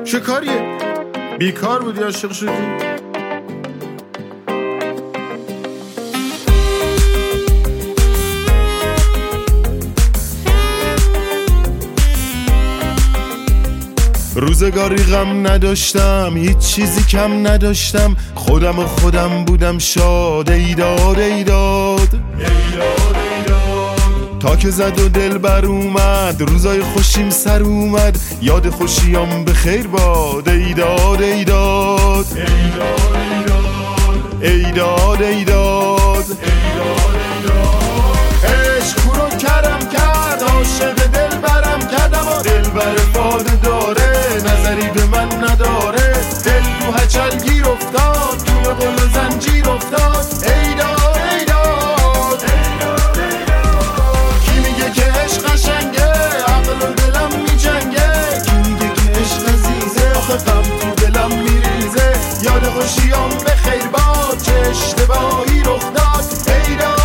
چه کاریه؟ بیکار بودی عاشق شدی؟ روزگاری غم نداشتم، هیچ چیزی کم نداشتم، خودم بودم شاد. ایداد ایداد تا که زد و دل بر اومد، روزای خوشیم سر اومد، یاد خوشیام به خیر باد. ایداد ایداد ایداد ایداد عشق رو کرم کرد، عاشق دل برم کردم و دل بر فاده داره، نظری به من نداره. دل تو هچل گیر افتاد، تو قل و زنجیر افتاد. ایداد ایداد کی میگه که عشق قشنگه، عقل و دلم میجنگه. کی میگه که عشق عزیزه، آخه غم تو دلم میریزه. یاد خوشیام به خیر باد، چه اشتباهی رخ داد. ایداد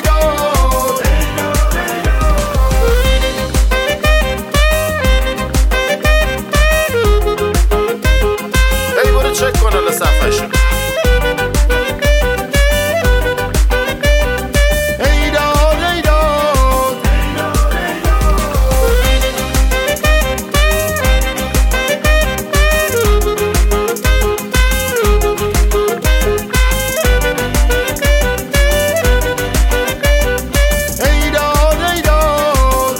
چک کن الان صفحه‌شو. ایداد ایداد ایداد ایداد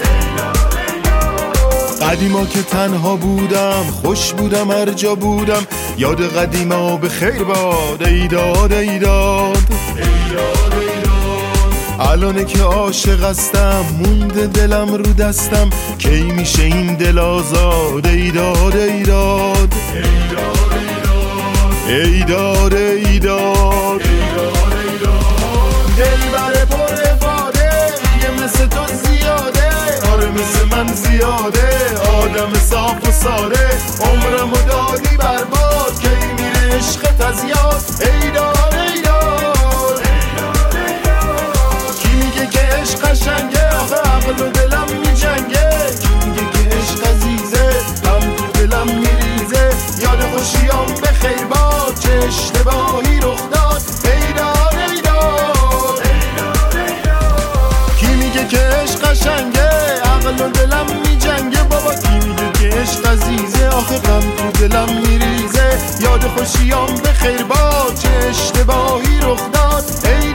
قدیما که تنها بودم، خوش بودم هر جا بودم، یاد قدیما به خیر باد. ایداد ایداد الانه که عاشق هستم، مونده دلم رو دستم، کی میشه این دل آزاد. ایداد ایداد ایداد ایداد دل بر پر افاده، یه مثل تو زیاده، آره مثل من زیاده. آدم صاف و ساده، عمرمو دادی برباد، کی میره عشقت از یاد. ایداد ایداد کی میگه که عشق قشنگه، آخه عقل و دلم میجنگه. کی میگه که عشق عزیزه، غم تو دلم میریزه. یاد خوشیام به خیر باد، چه اشتباهی رخ داد. ایداد ایداد کی میگه که عشق قشنگه، عقل و دلم میجنگه. بابا کی میگه که عشق عزیزه، آخه غم تو دلم میریزه. یاد خوشیام به خیر باد، چه اشتباهی رخ داد.